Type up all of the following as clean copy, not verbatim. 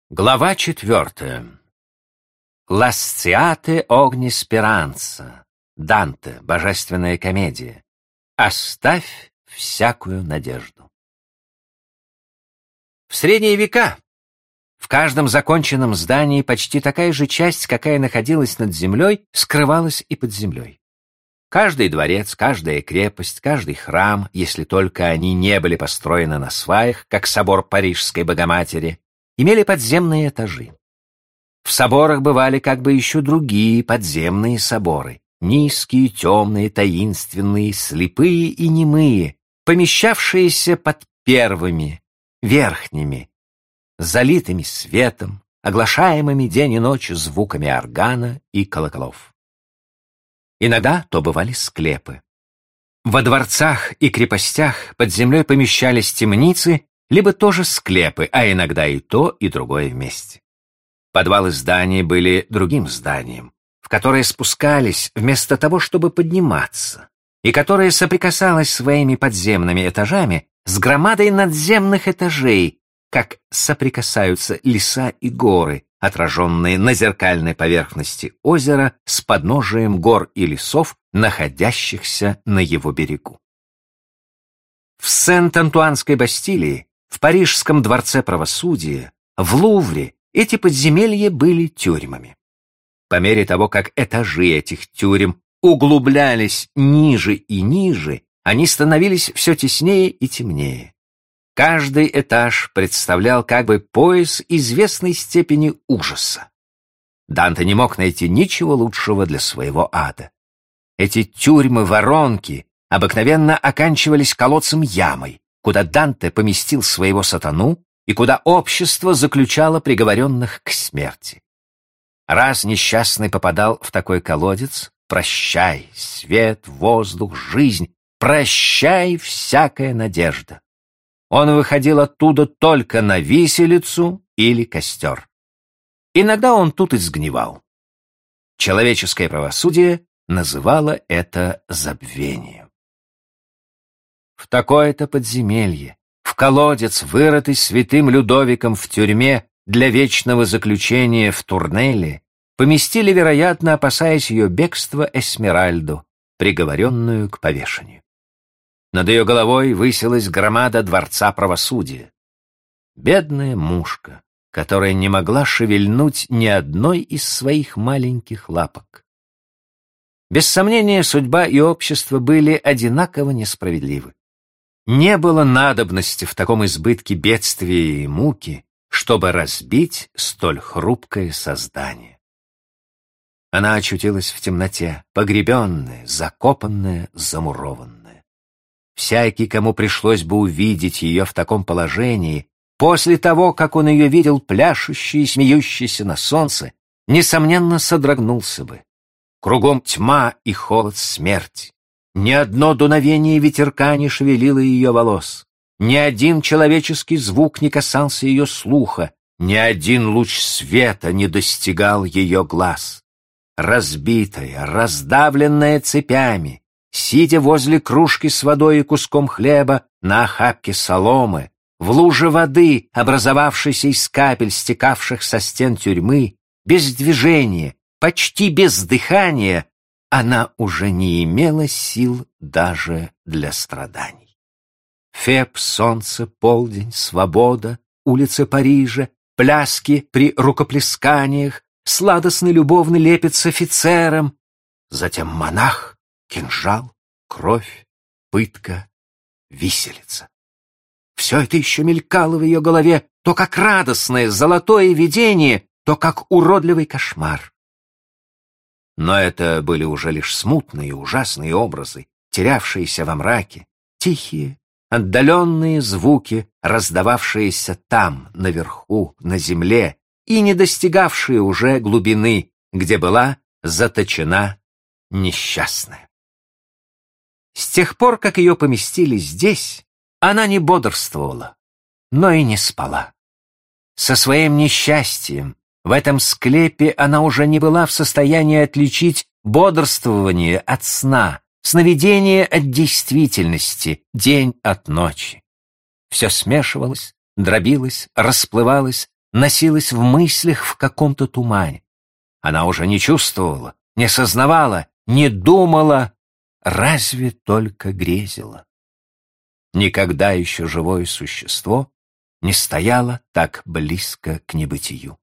Глава 4. Lasciate ogni speranza. Данте. Божественная комедия. Оставь всякую надежду. В средние века в каждом законченном здании почти такая же часть, какая находилась над землей, скрывалась и под землей. Каждый дворец, каждая крепость, каждый храм, если только они не были построены на сваях, как собор Парижской Богоматери, имели подземные этажи. В соборах бывали как бы еще другие подземные соборы, низкие, темные, таинственные, слепые и немые, помещавшиеся под первыми, верхними, залитыми светом, оглашаемыми день и ночь звуками органа и колоколов. Иногда то бывали склепы. Во дворцах и крепостях под землей помещались темницы, либо тоже склепы, а иногда и то, и другое вместе. Подвалы зданий были другим зданием, в которое спускались вместо того, чтобы подниматься, и которое соприкасалось своими подземными этажами с громадой надземных этажей, как соприкасаются леса и горы, отраженные на зеркальной поверхности озера с подножием гор и лесов, находящихся на его берегу. В Сент-Антуанской Бастилии, в Парижском дворце правосудия, в Лувре эти подземелья были тюрьмами. По мере того, как этажи этих тюрем углублялись ниже и ниже, они становились все теснее и темнее. Каждый этаж представлял как бы пояс известной степени ужаса. Данте не мог найти ничего лучшего для своего ада. Эти тюрьмы-воронки обыкновенно оканчивались колодцем-ямой, куда Данте поместил своего сатану и куда общество заключало приговоренных к смерти. Раз несчастный попадал в такой колодец, прощай свет, воздух, жизнь, прощай всякая надежда. Он выходил оттуда только на виселицу или костер. Иногда он тут и сгнивал. Человеческое правосудие называло это забвением. В такое-то подземелье, в колодец, вырытый святым Людовиком в тюрьме для вечного заключения в Турнеле, поместили, вероятно, опасаясь ее бегства, Эсмеральду, приговоренную к повешению. Над ее головой высилась громада дворца правосудия. Бедная мушка, которая не могла шевельнуть ни одной из своих маленьких лапок. Без сомнения, судьба и общество были одинаково несправедливы. Не было надобности в таком избытке бедствия и муки, чтобы разбить столь хрупкое создание. Она очутилась в темноте, погребенная, закопанная, замурованная. Всякий, кому пришлось бы увидеть ее в таком положении, после того, как он ее видел пляшущей и смеющейся на солнце, несомненно содрогнулся бы. Кругом тьма и холод смерти. Ни одно дуновение ветерка не шевелило ее волос. Ни один человеческий звук не касался ее слуха. Ни один луч света не достигал ее глаз. Разбитая, раздавленная цепями, сидя возле кружки с водой и куском хлеба на охапке соломы, в луже воды, образовавшейся из капель, стекавших со стен тюрьмы, без движения, почти без дыхания, она уже не имела сил даже для страданий. Феб, солнце, полдень, свобода, улицы Парижа, пляски при рукоплесканиях, сладостный любовный лепет с офицером, затем монах, кинжал, кровь, пытка, виселица. Все это еще мелькало в ее голове, то как радостное золотое видение, то как уродливый кошмар. Но это были уже лишь смутные, ужасные образы, терявшиеся во мраке, тихие, отдаленные звуки, раздававшиеся там, наверху, на земле, и не достигавшие уже глубины, где была заточена несчастная. С тех пор, как ее поместили здесь, она не бодрствовала, но и не спала. Со своим несчастьем в этом склепе она уже не была в состоянии отличить бодрствование от сна, сновидение от действительности, день от ночи. Все смешивалось, дробилось, расплывалось, носилась в мыслях в каком-то тумане. Она уже не чувствовала, не сознавала, не думала, разве только грезила. Никогда еще живое существо не стояло так близко к небытию.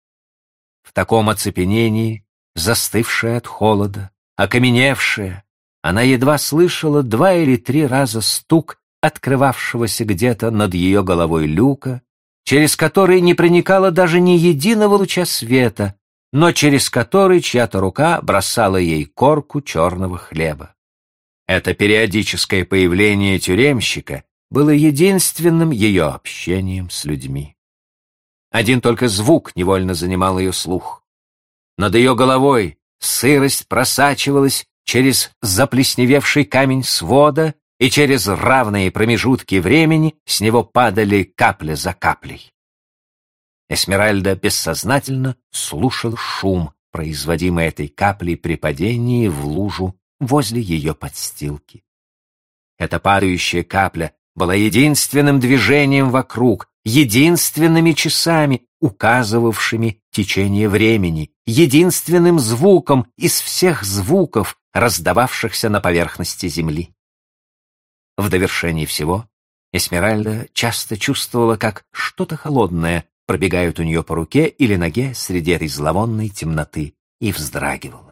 В таком оцепенении, застывшая от холода, окаменевшая, она едва слышала 2 или 3 раза стук открывавшегося где-то над ее головой люка, через который не проникало даже ни единого луча света, но через который чья-то рука бросала ей корку черного хлеба. Это периодическое появление тюремщика было единственным ее общением с людьми. Один только звук невольно занимал ее слух. Над ее головой сырость просачивалась через заплесневевший камень свода, и через равные промежутки времени с него падали капля за каплей. Эсмеральда бессознательно слушала шум, производимый этой каплей при падении в лужу возле ее подстилки. Эта падающая капля была единственным движением вокруг, единственными часами, указывавшими течение времени, единственным звуком из всех звуков, раздававшихся на поверхности земли. В довершении всего Эсмеральда часто чувствовала, как что-то холодное пробегает у нее по руке или ноге среди этой зловонной темноты, и вздрагивала.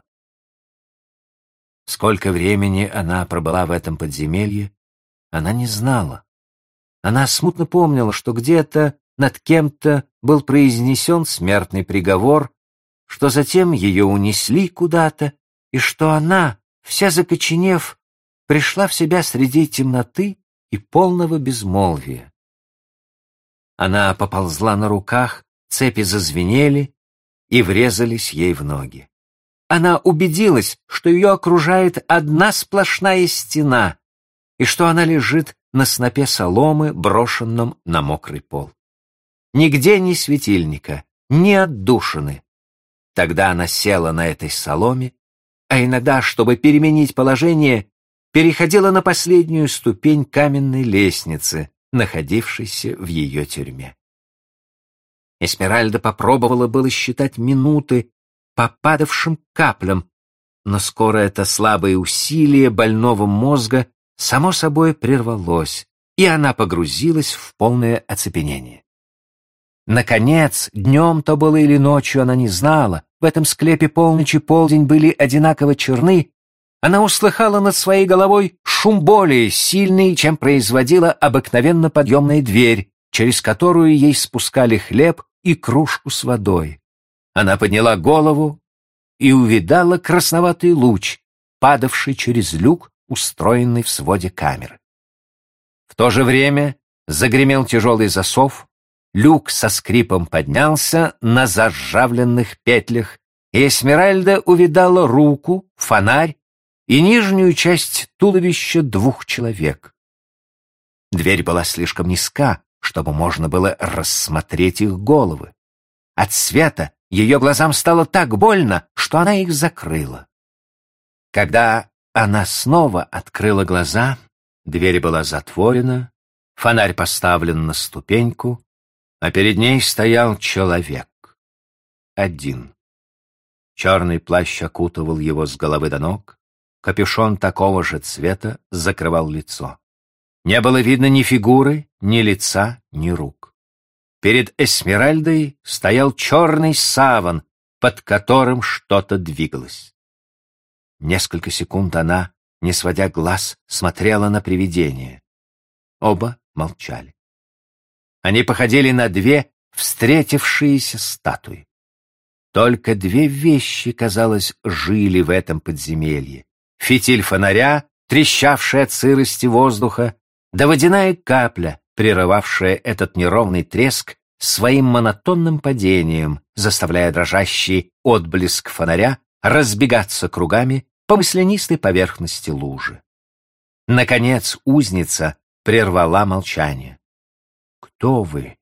Сколько времени она пробыла в этом подземелье, она не знала. Она смутно помнила, что где-то над кем-то был произнесен смертный приговор, что затем ее унесли куда-то, и что она, вся закоченев, пришла в себя среди темноты и полного безмолвия. Она поползла на руках, цепи зазвенели и врезались ей в ноги. Она убедилась, что ее окружает одна сплошная стена, и что она лежит на снопе соломы, брошенном на мокрый пол. Нигде ни светильника, ни отдушины. Тогда она села на этой соломе, а иногда, чтобы переменить положение, переходила на последнюю ступень каменной лестницы, находившейся в ее тюрьме. Эсмеральда попробовала было считать минуты по падавшим каплям, но скоро это слабое усилие больного мозга само собой прервалось, и она погрузилась в полное оцепенение. Наконец, днем то было или ночью, она не знала, в этом склепе полночь и полдень были одинаково черны, она услыхала над своей головой шум более сильный, чем производила обыкновенно подъемная дверь, через которую ей спускали хлеб и кружку с водой. Она подняла голову и увидала красноватый луч, падавший через люк, устроенный в своде камеры. В то же время загремел тяжелый засов, люк со скрипом поднялся на заржавленных петлях, и Эсмеральда увидала руку, фонарь и нижнюю часть туловища 2 человек. Дверь была слишком низка, чтобы можно было рассмотреть их головы. От света ее глазам стало так больно, что она их закрыла. Когда она снова открыла глаза, дверь была затворена, фонарь поставлен на ступеньку, а перед ней стоял человек. Один. Черный плащ окутывал его с головы до ног, капюшон такого же цвета закрывал лицо. Не было видно ни фигуры, ни лица, ни рук. Перед Эсмеральдой стоял черный саван, под которым что-то двигалось. Несколько секунд она, не сводя глаз, смотрела на привидение. Оба молчали. Они походили на 2 встретившиеся статуи. Только 2 вещи, казалось, жили в этом подземелье. Фитиль фонаря, трещавший от сырости воздуха, да водяная капля, прерывавшая этот неровный треск своим монотонным падением, заставляя дрожащий отблеск фонаря разбегаться кругами по маслянистой поверхности лужи. Наконец узница прервала молчание. «Кто вы?»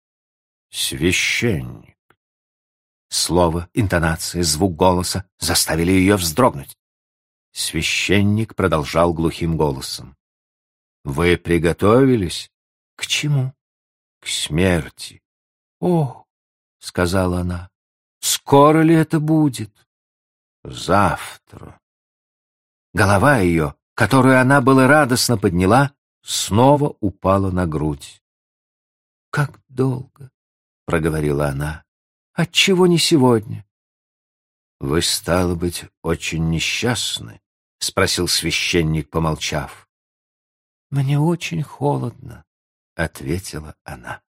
«Священник». Слово, интонация, звук голоса заставили ее вздрогнуть. Священник продолжал глухим голосом. «Вы приготовились?» «К чему?» «К смерти». «О, сказала она. «Скоро ли это будет?» «Завтра». Голова ее, которую она было радостно подняла, снова упала на грудь. «Как долго?» — проговорила она. «Отчего не сегодня?» «Вы, стало быть, очень несчастны?» — спросил священник, помолчав. «Мне очень холодно», — ответила она.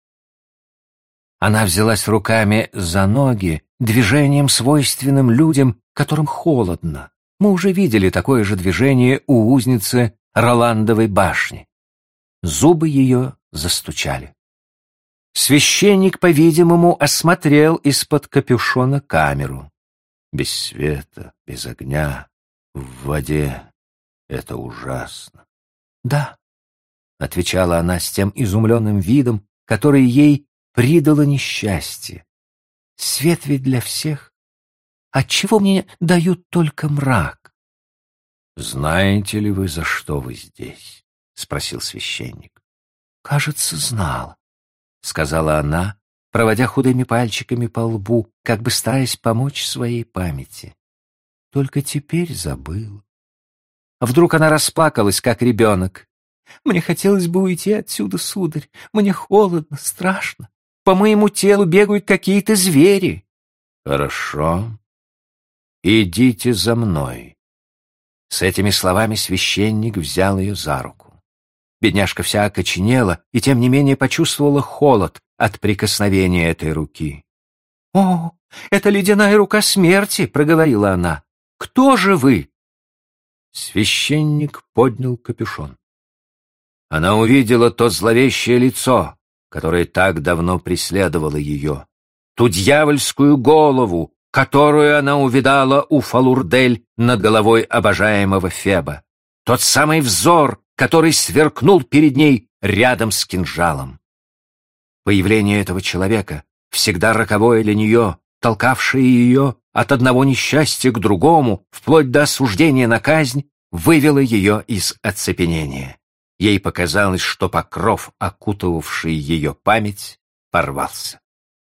Она взялась руками за ноги, движением, свойственным людям, которым холодно. Мы уже видели такое же движение у узницы Роландовой башни. Зубы ее застучали. Священник, по-видимому, осмотрел из-под капюшона камеру. Без света, без огня, в воде — это ужасно. «Да», — отвечала она с тем изумленным видом, который ей придало несчастье. «Свет ведь для всех. Отчего мне дают только мрак?» «Знаете ли вы, за что вы здесь?» — спросил священник. «Кажется, знала», — сказала она, проводя худыми пальчиками по лбу, как бы стараясь помочь своей памяти. «Только теперь забыла». Вдруг она расплакалась, как ребенок. «Мне хотелось бы уйти отсюда, сударь. Мне холодно, страшно. По моему телу бегают какие-то звери». «Хорошо. Идите за мной». С этими словами священник взял ее за руку. Бедняжка вся окоченела и, тем не менее, почувствовала холод от прикосновения этой руки. «О, это ледяная рука смерти!» — проговорила она. «Кто же вы?» Священник поднял капюшон. Она увидела то зловещее лицо, которое так давно преследовало ее, ту дьявольскую голову, которую она увидала у Фалурдель над головой обожаемого Феба, тот самый взор, который сверкнул перед ней рядом с кинжалом. Появление этого человека, всегда роковое для нее, толкавшее ее от одного несчастья к другому, вплоть до осуждения на казнь, вывело ее из оцепенения. Ей показалось, что покров, окутывавший ее память, порвался.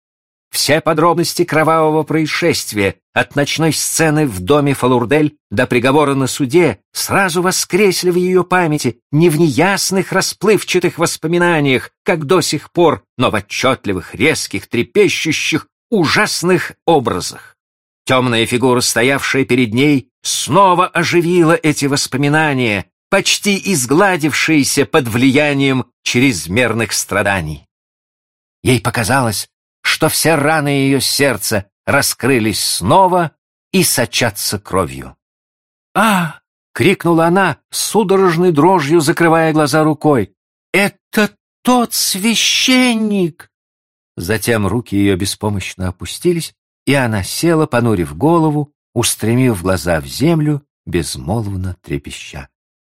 Все подробности кровавого происшествия, от ночной сцены в доме Фалурдель до приговора на суде, сразу воскресли в ее памяти, не в неясных расплывчатых воспоминаниях, как до сих пор, но в отчетливых, резких, трепещущих, ужасных образах. Темная фигура, стоявшая перед ней, снова оживила эти воспоминания, почти изгладившиеся под влиянием чрезмерных страданий. Ей показалось, что все раны ее сердца раскрылись снова и сочатся кровью. «А!» — крикнула она, судорожной дрожью закрывая глаза рукой. «Это тот священник!» Затем руки ее беспомощно опустились, и она села, понурив голову, устремив глаза в землю, безмолвно трепеща.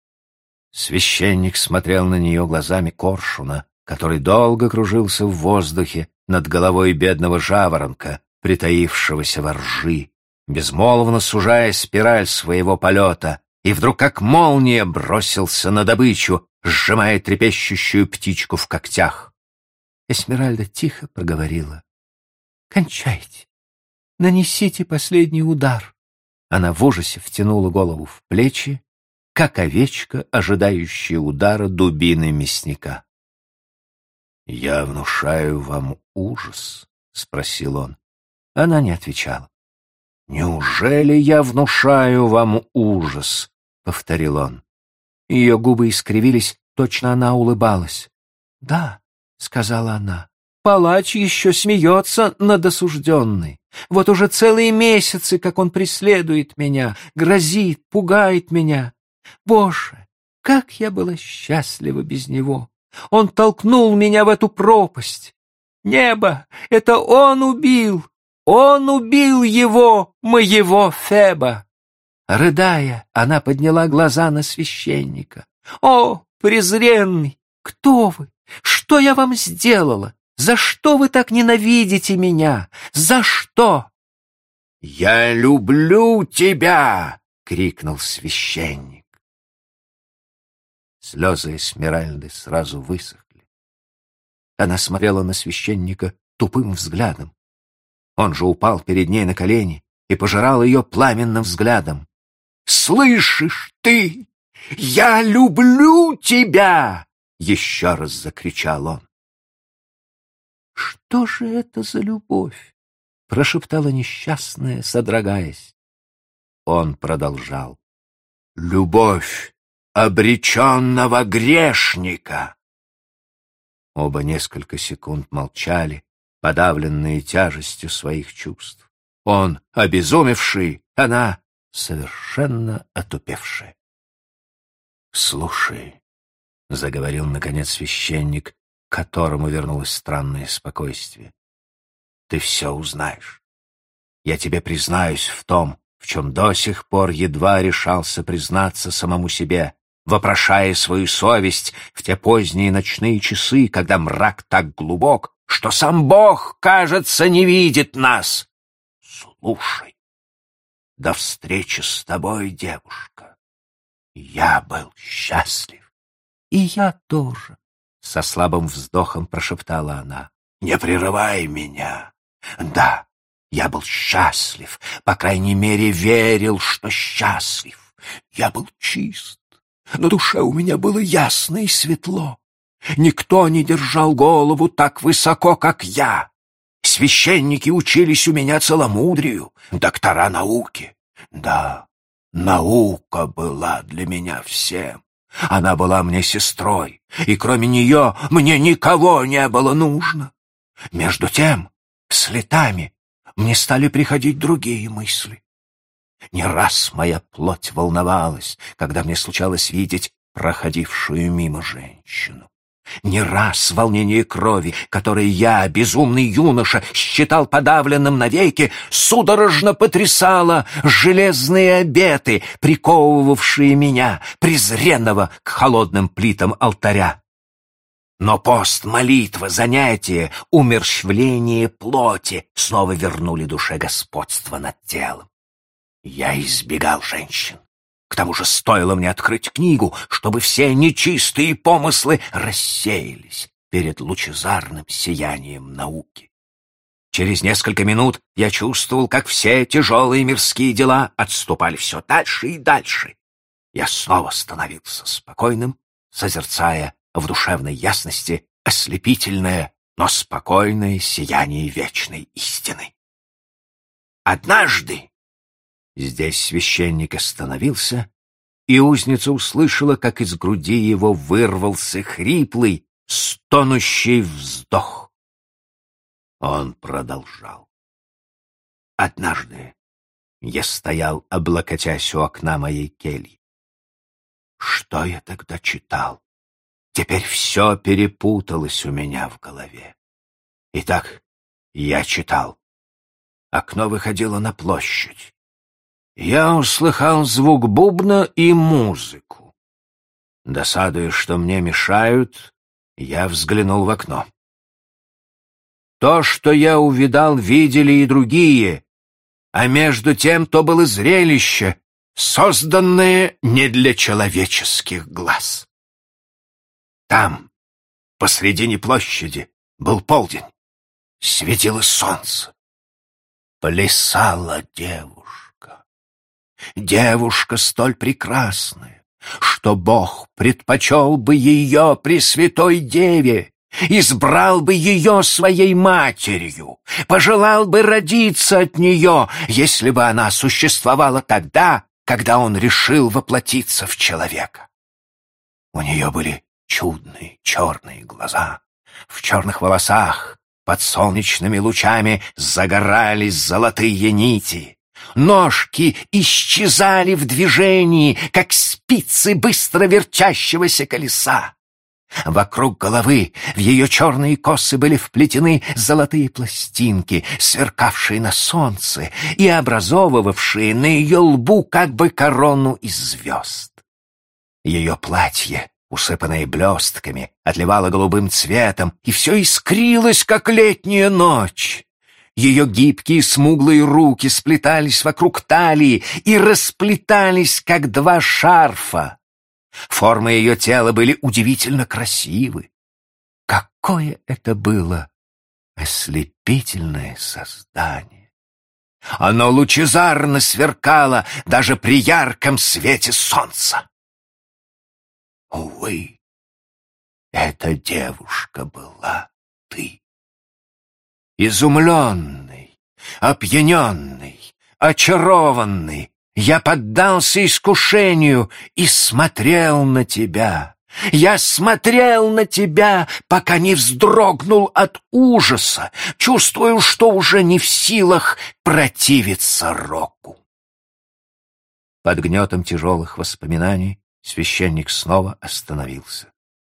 Священник смотрел на нее глазами коршуна, который долго кружился в воздухе над головой бедного жаворонка, притаившегося во ржи, безмолвно сужая спираль своего полета, и вдруг как молния бросился на добычу, сжимая трепещущую птичку в когтях. Эсмеральда тихо проговорила: «Кончайте, нанесите последний удар». Она в ужасе втянула голову в плечи, как овечка, ожидающая удара дубины мясника. «Я внушаю вам ужас?» — спросил он. Она не отвечала. «Неужели я внушаю вам ужас?» — повторил он. Ее губы искривились, точно она улыбалась. «Да», — сказала она, — «палач еще смеется над осужденной. Вот уже целые месяцы, как он преследует меня, грозит, пугает меня. Боже, как я была счастлива без него! Он толкнул меня в эту пропасть. Небо, это он убил! Он убил его, моего Феба!» Рыдая, она подняла глаза на священника. «О, презренный, кто вы? Что я вам сделала? За что вы так ненавидите меня? За что?» «Я люблю тебя!» — крикнул священник. Слезы Эсмеральды сразу высохли. Она смотрела на священника тупым взглядом, Он же упал перед ней на колени и пожирал ее пламенным взглядом. «Слышишь ты? Я люблю тебя!» — еще раз закричал он. «Что же это за любовь?» — прошептала несчастная, содрогаясь. Он продолжал. «Любовь обреченного грешника!» Оба несколько секунд молчали, подавленные тяжестью своих чувств. Он обезумевший, она совершенно отупевшая. «Слушай», — заговорил наконец священник, к которому вернулось странное спокойствие, — «ты все узнаешь. Я тебе признаюсь в том, в чем до сих пор едва решался признаться самому себе, вопрошая свою совесть в те поздние ночные часы, когда мрак так глубок, что сам Бог, кажется, не видит нас. Слушай, до встречи с тобой, девушка, я был счастлив. И я тоже, — со слабым вздохом прошептала она. Не прерывай меня. Да, я был счастлив, по крайней мере, верил, что счастлив. Я был чист. На душе у меня было ясно и светло. Никто не держал голову так высоко, как я. Священники учились у меня целомудрию, доктора науки. Да, наука была для меня всем. Она была мне сестрой, и кроме нее мне никого не было нужно. Между тем, с летами мне стали приходить другие мысли. Не раз моя плоть волновалась, когда мне случалось видеть проходившую мимо женщину. Не раз волнение крови, которое я, безумный юноша, считал подавленным навеки, судорожно потрясало железные обеты, приковывавшие меня, презренного, к холодным плитам алтаря. Но пост, молитва, занятия, умерщвление плоти снова вернули душе господство над телом. Я избегал женщин. К тому же стоило мне открыть книгу, чтобы все нечистые помыслы рассеялись перед лучезарным сиянием науки. Через несколько минут я чувствовал, как все тяжелые мирские дела отступали все дальше и дальше. Я снова становился спокойным, созерцая в душевной ясности ослепительное, но спокойное сияние вечной истины. Однажды здесь священник остановился, и узница услышала, как из груди его вырвался хриплый, стонущий вздох. Он продолжал. Однажды я стоял, облокотясь у окна моей кельи. Что я тогда читал? Теперь все перепуталось у меня в голове. Итак, я читал. Окно выходило на площадь. Я услыхал звук бубна и музыку. Досадуя, что мне мешают, я взглянул в окно. То, что я увидал, видели и другие, а между тем то было зрелище, созданное не для человеческих глаз. Там, посредине площади, был полдень, светило солнце. Плясала девушка. Девушка столь прекрасная, что Бог предпочел бы ее Пресвятой Деве, избрал бы ее своей матерью, пожелал бы родиться от нее, если бы она существовала тогда, когда он решил воплотиться в человека. У нее были чудные черные глаза, в черных волосах под солнечными лучами загорались золотые нити. Ножки исчезали в движении, как спицы быстро вертящегося колеса. Вокруг головы в ее черные косы были вплетены золотые пластинки, сверкавшие на солнце и образовывавшие на ее лбу как бы корону из звезд. Ее платье, усыпанное блестками, отливало голубым цветом, и все искрилось, как летняя ночь. Ее гибкие смуглые руки сплетались вокруг талии и расплетались, как два шарфа. Формы ее тела были удивительно красивы. Какое это было Ослепительное создание. Оно лучезарно сверкало даже при ярком свете солнца. Увы, эта девушка была ты. Изумленный, опьяненный, очарованный, я поддался искушению и смотрел на тебя. Я смотрел на тебя, пока не вздрогнул от ужаса, чувствую, что уже не в силах противиться року. Под гнетом тяжелых воспоминаний священник снова остановился.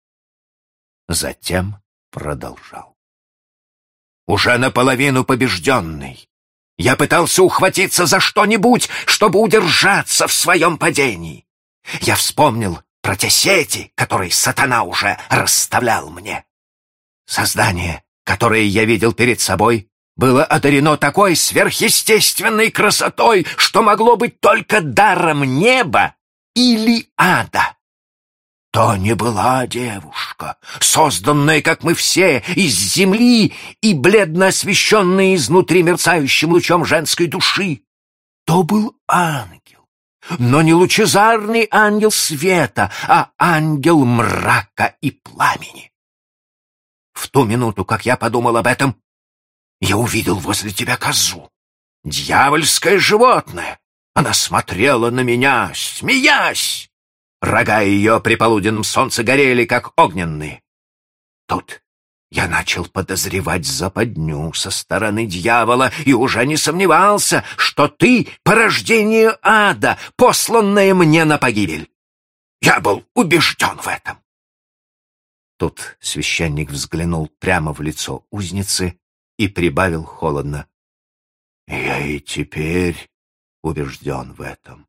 Затем продолжал. Уже наполовину побежденный, я пытался ухватиться за что-нибудь, чтобы удержаться в своем падении. Я вспомнил про те сети, которые сатана уже расставлял мне. Создание, которое я видел перед собой, было одарено такой сверхъестественной красотой, что могло быть только даром неба или ада. То не была девушка, созданная, как мы все, из земли и бледно освещенная изнутри мерцающим лучом женской души. То был ангел. Но не лучезарный ангел света, а ангел мрака и пламени. В ту минуту, как я подумал об этом, я увидел возле тебя козу. Дьявольское животное. Она смотрела на меня, смеясь. Рога ее при полуденном солнце горели, как огненные. Тут я начал подозревать западню со стороны дьявола и уже не сомневался, что ты — порождение ада, посланное мне на погибель. Я был убежден в этом. Тут священник взглянул прямо в лицо узницы и прибавил холодно. Я и теперь убежден в этом.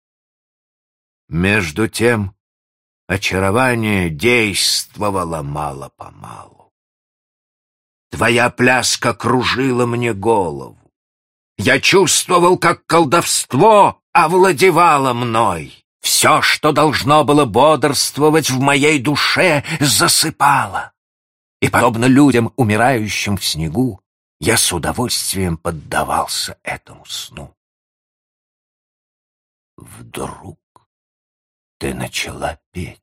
Между тем очарование действовало мало-помалу. Твоя пляска кружила мне голову. Я чувствовал, как колдовство овладевало мной. Все, что должно было бодрствовать в моей душе, засыпало. И, подобно людям, умирающим в снегу, я с удовольствием поддавался этому сну. Вдруг ты начала петь.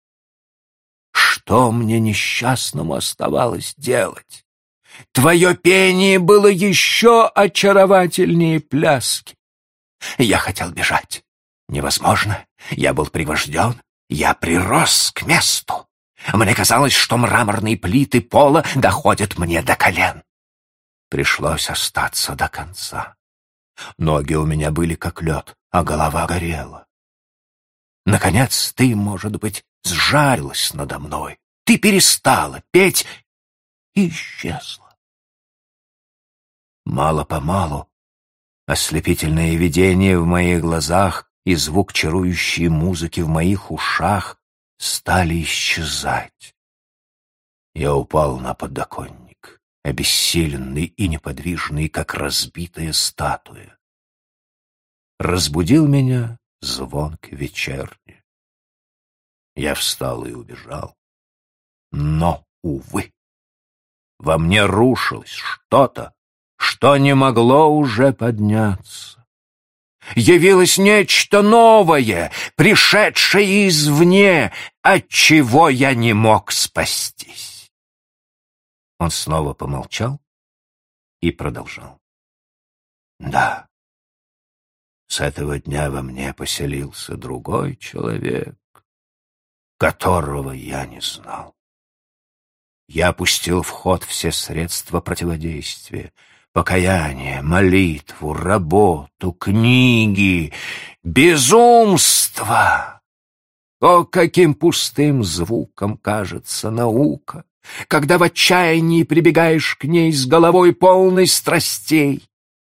Что мне несчастному оставалось делать? Твое пение было еще очаровательнее пляски. Я хотел бежать. Невозможно. Я был пригвожден. Я прирос к месту. Мне казалось, что мраморные плиты пола доходят мне до колен. Пришлось остаться до конца. Ноги у меня были как лед, а голова горела. Наконец ты, может быть, сжалилась надо мной. Ты перестала петь и исчезла. Мало-помалу ослепительное видение в моих глазах и звук чарующей музыки в моих ушах стали исчезать. Я упал на подоконник, обессиленный и неподвижный, как разбитая статуя. Разбудил меня звонк вечерни. Я встал и убежал. Но, увы, во мне рушилось что-то, что не могло уже подняться. Явилось нечто новое, пришедшее извне, от чего я не мог спастись. Он снова помолчал и продолжал. Да, с этого дня во мне поселился другой человек, которого я не знал. Я пустил в ход все средства противодействия: покаяние, молитву, работу, книги, безумство. О, каким пустым звуком кажется наука, когда в отчаянии прибегаешь к ней с головой полной страстей.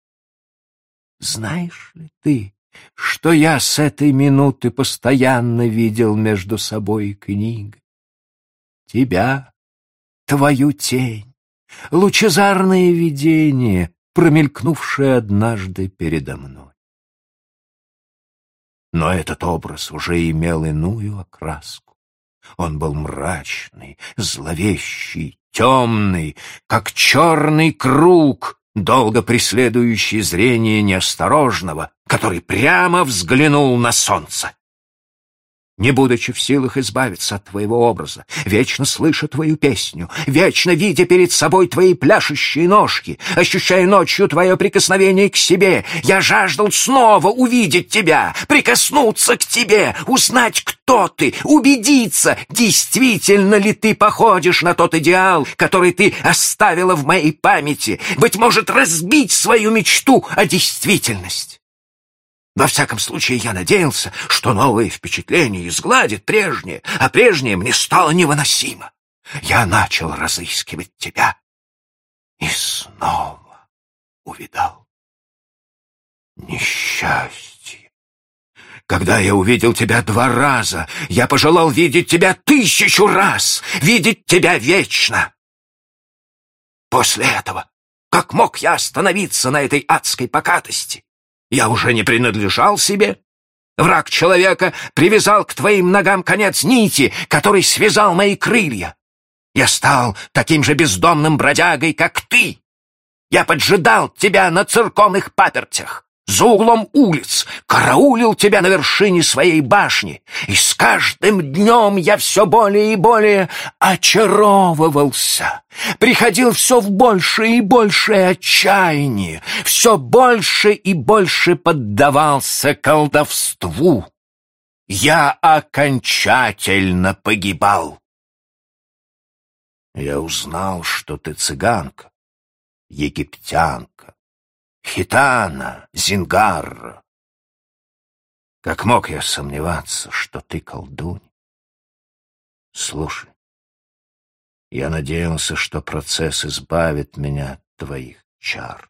Знаешь ли ты, что я с этой минуты постоянно видел между собой и книгой? Тебя, твою тень, лучезарное видение, промелькнувшее однажды передо мной. Но этот образ уже имел иную окраску. Он был мрачный, зловещий, темный, как черный круг, долго преследующий зрение неосторожного, который прямо взглянул на солнце. Не будучи в силах избавиться от твоего образа, вечно слыша твою песню, вечно видя перед собой твои пляшущие ножки, ощущая ночью твое прикосновение к себе, я жаждал снова увидеть тебя, прикоснуться к тебе, узнать, кто ты, убедиться, действительно ли ты походишь на тот идеал, который ты оставила в моей памяти, быть может, разбить свою мечту о действительность. Во всяком случае, я надеялся, что новое впечатление изгладит прежнее, а прежнее мне стало невыносимо. Я начал разыскивать тебя и снова увидал несчастье. Когда я увидел тебя 2 раза, я пожелал видеть тебя 1000 раз, видеть тебя вечно. После этого, как мог я остановиться на этой адской покатости? Я уже не принадлежал себе. Враг человека привязал к твоим ногам конец нити, который связал мои крылья. Я стал таким же бездомным бродягой, как ты. Я поджидал тебя на церковных папертях, за углом улиц, караулил тебя на вершине своей башни, и с каждым днем я все более и более очаровывался, приходил все в большее и большее отчаяние, все больше и больше поддавался колдовству. Я окончательно погибал. Я узнал, что ты цыганка, египтянка, хитана, зингарра. Как мог я сомневаться, что ты колдунья? Слушай, я надеялся, что процесс избавит меня от твоих чар.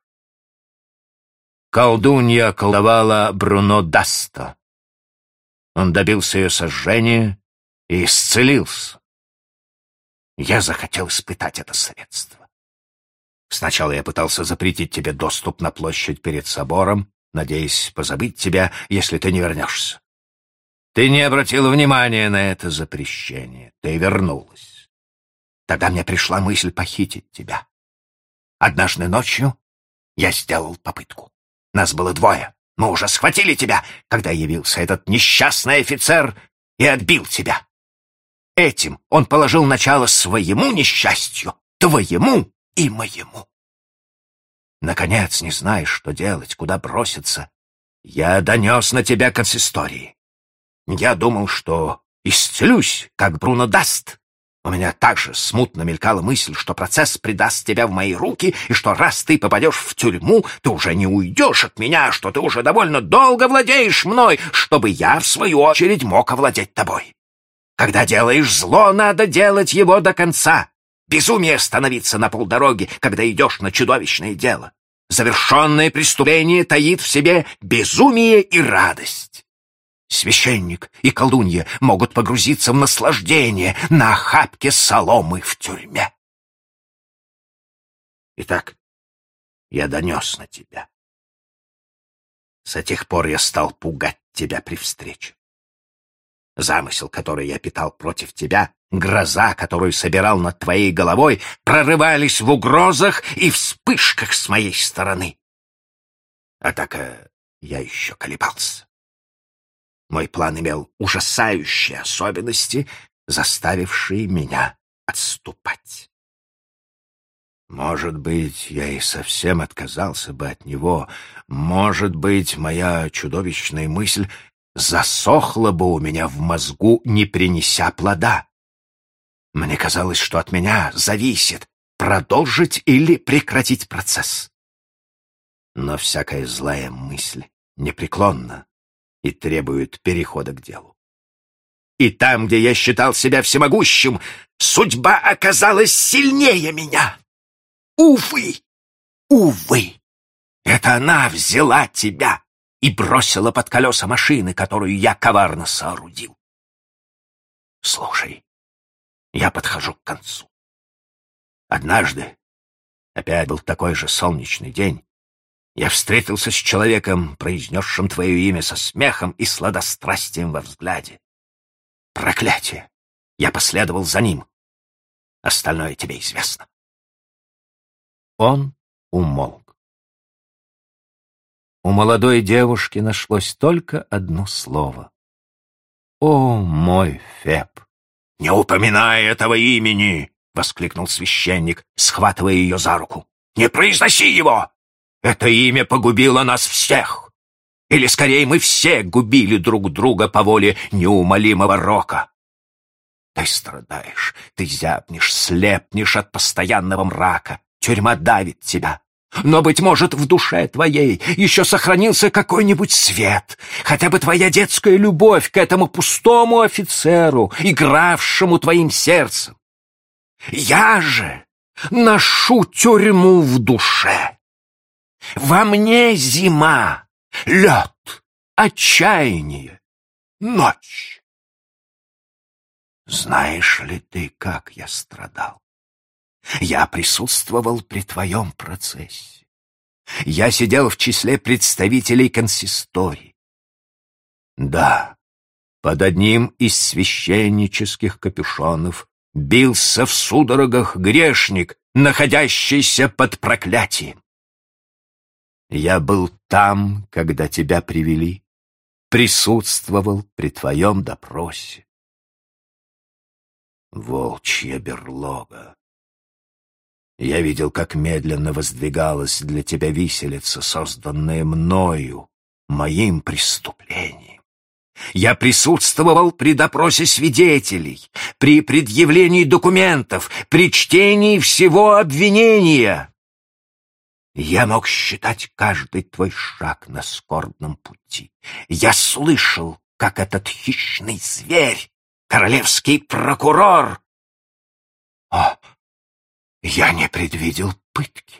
Колдунья околдовала Бруно Даста. Он добился ее сожжения и исцелился. Я захотел испытать это средство. Сначала я пытался запретить тебе доступ на площадь перед собором, надеясь позабыть тебя, если ты не вернешься. Ты не обратила внимания на это запрещение. Ты вернулась. Тогда мне пришла мысль похитить тебя. Однажды ночью я сделал попытку. Нас было 2. Мы уже схватили тебя, когда явился этот несчастный офицер и отбил тебя. Этим он положил начало своему несчастью, твоему и моему. Наконец, не знаешь, что делать, куда броситься, я донес на тебя консистории. Я думал, что исцелюсь, как Бруно Даст. У меня также смутно мелькала мысль, что процесс предаст тебя в мои руки, и что раз ты попадешь в тюрьму, ты уже не уйдешь от меня, что ты уже довольно долго владеешь мной, чтобы я, в свою очередь, мог овладеть тобой. Когда делаешь зло, надо делать его до конца. Безумие остановиться на полдороги, когда идешь на чудовищное дело. Завершенное преступление таит в себе безумие и радость. Священник и колдунья могут погрузиться в наслаждение на охапке соломы в тюрьме. Итак, я донес на тебя. С тех пор я стал пугать тебя при встрече. Замысел, который я питал против тебя, гроза, которую собирал над твоей головой, прорывались в угрозах и вспышках с моей стороны. Однако я еще колебался. Мой план имел ужасающие особенности, заставившие меня отступать. Может быть, я и совсем отказался бы от него. Может быть, моя чудовищная мысль засохла бы у меня в мозгу, не принеся плода. Мне казалось, что от меня зависит, продолжить или прекратить процесс. Но всякая злая мысль непреклонна и требует перехода к делу. И там, где я считал себя всемогущим, судьба оказалась сильнее меня. Увы, увы, это она взяла тебя и бросила под колеса машины, которую я коварно соорудил. Слушай, я подхожу к концу. Однажды, опять был такой же солнечный день, я встретился с человеком, произнесшим твое имя со смехом и сладострастием во взгляде. Проклятие! Я последовал за ним. Остальное тебе известно. Он умолк. У молодой девушки нашлось только одно слово. «О, мой Феб!» «Не упоминай этого имени!» — воскликнул священник, схватывая ее за руку. «Не произноси его! Это имя погубило нас всех! Или, скорее, мы все губили друг друга по воле неумолимого рока! Ты страдаешь, ты зябнешь, слепнешь от постоянного мрака, тюрьма давит тебя. Но, быть может, в душе твоей еще сохранился какой-нибудь свет, хотя бы твоя детская любовь к этому пустому офицеру, игравшему твоим сердцем. Я же ношу тюрьму в душе. Во мне зима, лед, отчаяние, ночь. Знаешь ли ты, как я страдал? Я присутствовал при твоем процессе. Я сидел в числе представителей консистории. Да, под одним из священнических капюшонов бился в судорогах грешник, находящийся под проклятием. Я был там, когда тебя привели, присутствовал при твоем допросе. Волчья берлога. Я видел, как медленно воздвигалась для тебя виселица, созданная мною, моим преступлением. Я присутствовал при допросе свидетелей, при предъявлении документов, при чтении всего обвинения. Я мог считать каждый твой шаг на скорбном пути. Я слышал, как этот хищный зверь, королевский прокурор... Я не предвидел пытки.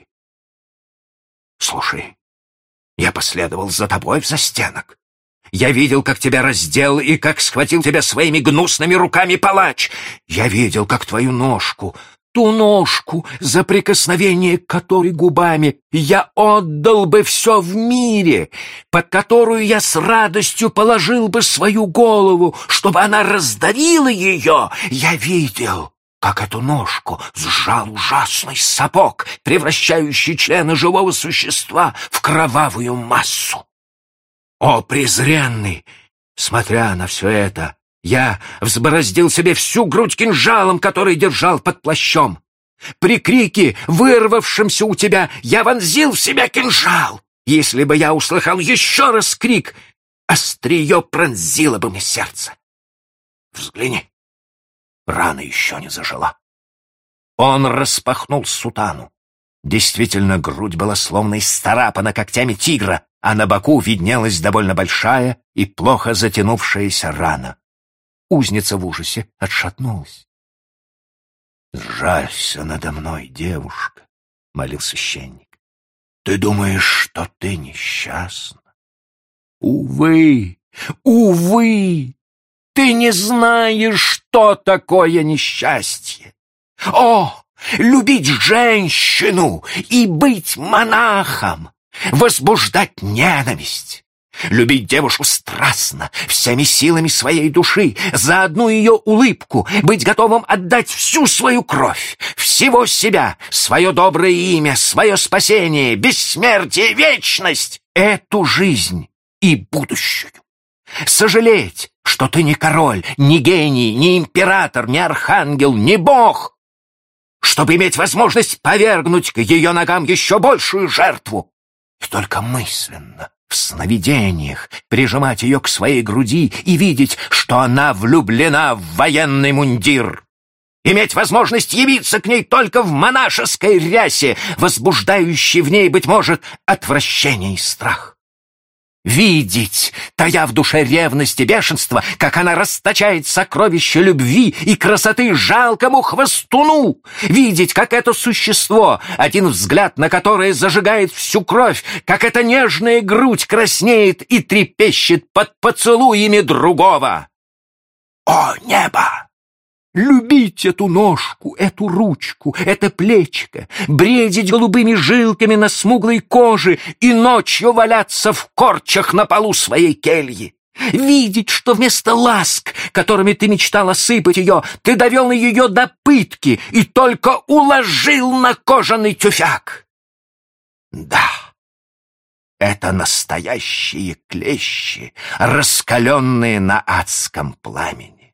Слушай, я последовал за тобой в застенок. Я видел, как тебя раздел и как схватил тебя своими гнусными руками палач. Я видел, как твою ножку, ту ножку, за прикосновение к которой губами я отдал бы все в мире, под которую я с радостью положил бы свою голову, чтобы она раздавила ее. Я видел, как эту ножку сжал ужасный сапог, превращающий члена живого существа в кровавую массу. О, презренный! Смотря на все это, я взбороздил себе всю грудь кинжалом, который держал под плащом. При крике, вырвавшемся у тебя, я вонзил в себя кинжал. Если бы я услыхал еще раз крик, острие пронзило бы мне сердце. Взгляни. Рана еще не зажила. Он распахнул сутану. Действительно, грудь была словно исцарапана когтями тигра, а на боку виднелась довольно большая и плохо затянувшаяся рана. Узница в ужасе отшатнулась. «Сжалься надо мной, девушка», — молил священник. «Ты думаешь, что ты несчастна? Увы, увы! Ты не знаешь, что такое несчастье. О, любить женщину и быть монахом, возбуждать ненависть, любить девушку страстно, всеми силами своей души, за одну ее улыбку, быть готовым отдать всю свою кровь, всего себя, свое доброе имя, свое спасение, бессмертие, вечность, эту жизнь и будущую. Сожалеть, что ты не король, не гений, не император, не архангел, не бог, чтобы иметь возможность повергнуть к ее ногам еще большую жертву. И только мысленно, в сновидениях, прижимать ее к своей груди и видеть, что она влюблена в военный мундир. Иметь возможность явиться к ней только в монашеской рясе, возбуждающей в ней, быть может, отвращение и страх. Видеть, тая в душе ревность и бешенство, как она расточает сокровища любви и красоты жалкому хвостуну. Видеть, как это существо, один взгляд на которое зажигает всю кровь, как эта нежная грудь краснеет и трепещет под поцелуями другого. О, небо! Любить эту ножку, эту ручку, это плечико, бредить голубыми жилками на смуглой коже и ночью валяться в корчах на полу своей кельи. Видеть, что вместо ласк, которыми ты мечтал осыпать ее, ты довел ее до пытки и только уложил на кожаный тюфяк. Да, это настоящие клещи, раскаленные на адском пламени.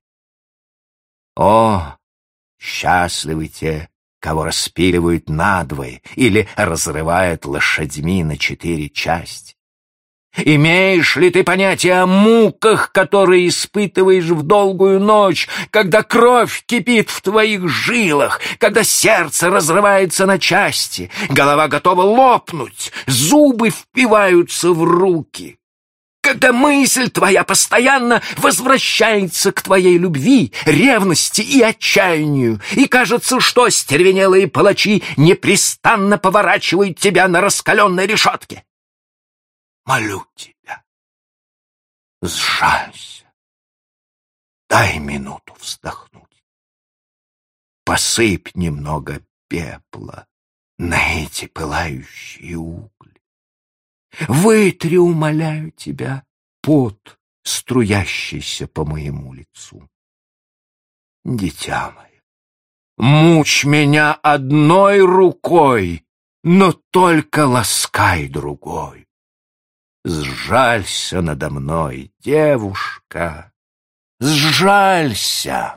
О, счастливы те, кого распиливают надвое или разрывают лошадьми на 4 части. Имеешь ли ты понятие о муках, которые испытываешь в долгую ночь, когда кровь кипит в твоих жилах, когда сердце разрывается на части, голова готова лопнуть, зубы впиваются в руки? Когда мысль твоя постоянно возвращается к твоей любви, ревности и отчаянию, и кажется, что остервенелые палачи непрестанно поворачивают тебя на раскаленной решетке. Молю тебя, сжалься, дай минуту вздохнуть. Посыпь немного пепла на эти пылающие угли. Вытри, умоляю тебя, пот, струящийся по моему лицу. Дитя мое, мучь меня одной рукой, но только ласкай другой. Сжалься надо мной, девушка, сжалься.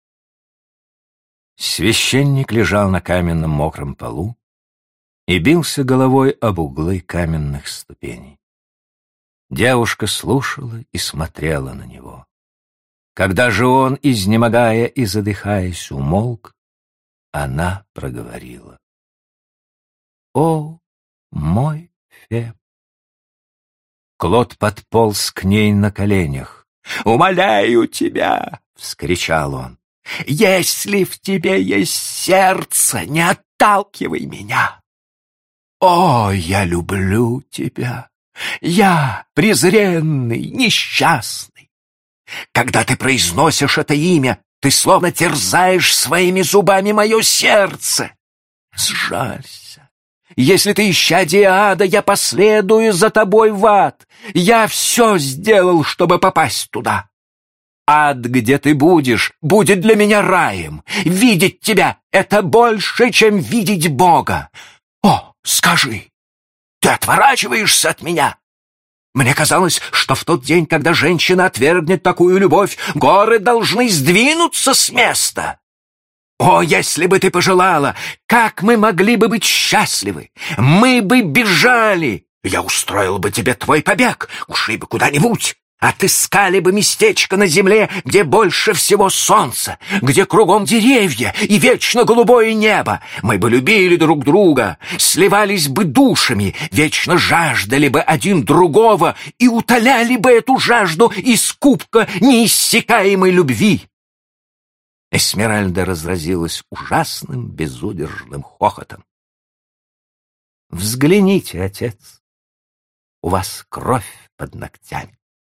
Священник лежал на каменном мокром полу и бился головой об углы каменных ступеней. Девушка слушала и смотрела на него. Когда же он, изнемогая и задыхаясь, умолк, она проговорила: «О, мой Феб!» Клод подполз к ней на коленях. «Умоляю тебя!» — вскричал он. «Если в тебе есть сердце, не отталкивай меня! О, я люблю тебя! Я презренный, несчастный! Когда ты произносишь это имя, ты словно терзаешь своими зубами мое сердце! Сжалься! Если ты исчадие ада, я последую за тобой в ад. Я все сделал, чтобы попасть туда. Ад, где ты будешь, будет для меня раем. Видеть тебя — это больше, чем видеть Бога. О, скажи, ты отворачиваешься от меня? Мне казалось, что в тот день, когда женщина отвергнет такую любовь, горы должны сдвинуться с места. О, если бы ты пожелала, как мы могли бы быть счастливы! Мы бы бежали! Я устроил бы тебе твой побег, ушли бы куда-нибудь, отыскали бы местечко на земле, где больше всего солнца, где кругом деревья и вечно голубое небо. Мы бы любили друг друга, сливались бы душами, вечно жаждали бы один другого и утоляли бы эту жажду из кубка неиссякаемой любви. Эсмеральда разразилась ужасным безудержным хохотом. «Взгляните, отец, у вас кровь под ногтями».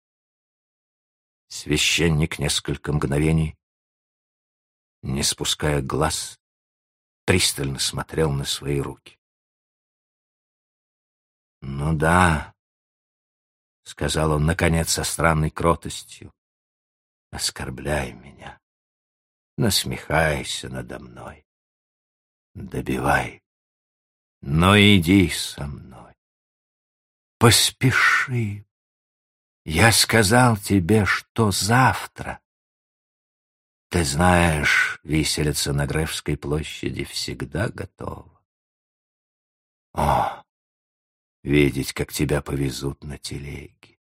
Священник несколько мгновений, не спуская глаз, пристально смотрел на свои руки. «Ну да», — сказал он, наконец, со странной кротостью, — «оскорбляй меня. Насмехайся надо мной, добивай, но иди со мной. Поспеши. Я сказал тебе, что завтра. Ты знаешь, виселица на Гревской площади всегда готова. О, видеть, как тебя повезут на телеге.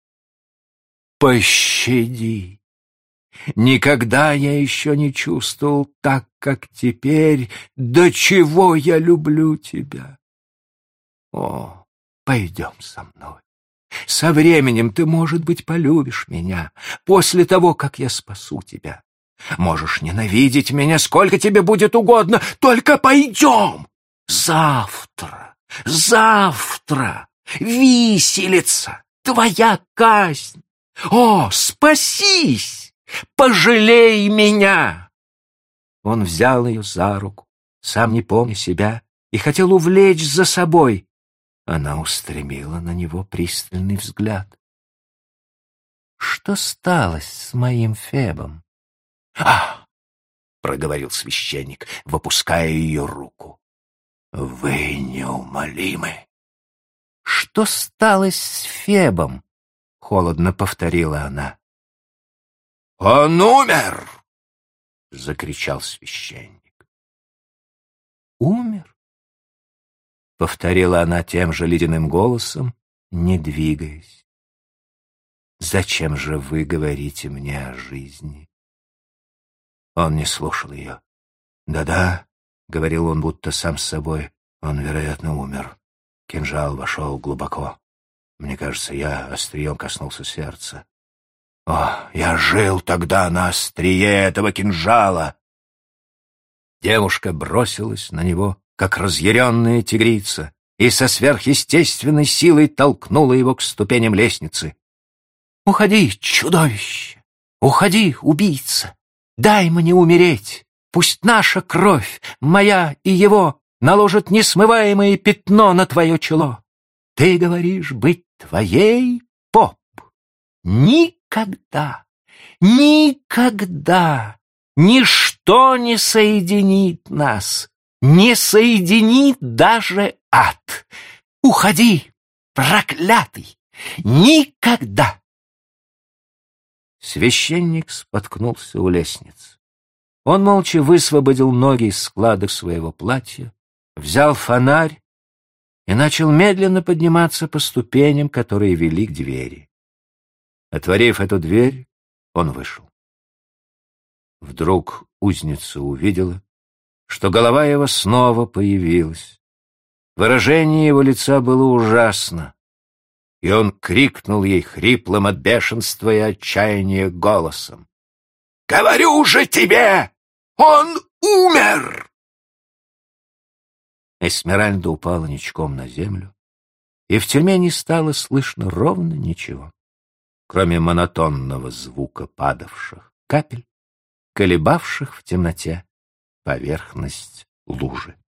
Пощади. Никогда я еще не чувствовал так, как теперь, до чего я люблю тебя. О, пойдем со мной. Со временем ты, может быть, полюбишь меня, после того, как я спасу тебя. Можешь ненавидеть меня, сколько тебе будет угодно, только пойдем. Завтра, завтра, виселица, твоя казнь. О, спасись! Пожалей меня!» Он взял ее за руку, сам не помня себя, и хотел увлечь за собой. Она устремила на него пристальный взгляд. Что сталось с моим Фебом? «А!» — проговорил священник, выпуская ее руку. «Вы неумолимы». Что сталось с Фебом? — холодно повторила она. «Он умер!» — закричал священник. «Умер?» — повторила она тем же ледяным голосом, не двигаясь. «Зачем же вы говорите мне о жизни?» Он не слушал ее. «Да-да», — говорил он будто сам с собой, — «он, вероятно, умер. Кинжал вошел глубоко. Мне кажется, я острием коснулся сердца. О, я жил тогда на острие этого кинжала!» Девушка бросилась на него, как разъяренная тигрица, и со сверхъестественной силой толкнула его к ступеням лестницы. «Уходи, чудовище! Уходи, убийца! Дай мне умереть! Пусть наша кровь, моя и его, наложит несмываемое пятно на твое чело! Ты говоришь быть твоей, поп? Никогда, никогда ничто не соединит нас, не соединит даже ад! Уходи, проклятый! Никогда!» Священник споткнулся у лестницы. Он молча высвободил ноги из складок своего платья, взял фонарь и начал медленно подниматься по ступеням, которые вели к двери. Отворив эту дверь, он вышел. Вдруг узница увидела, что голова его снова появилась. Выражение его лица было ужасно, и он крикнул ей хриплым от бешенства и отчаяния голосом: «Говорю же тебе, он умер!» Эсмеральда упала ничком на землю, и в тюрьме не стало слышно ровно ничего, кроме монотонного звука падавших капель, колебавших в темноте поверхность лужи.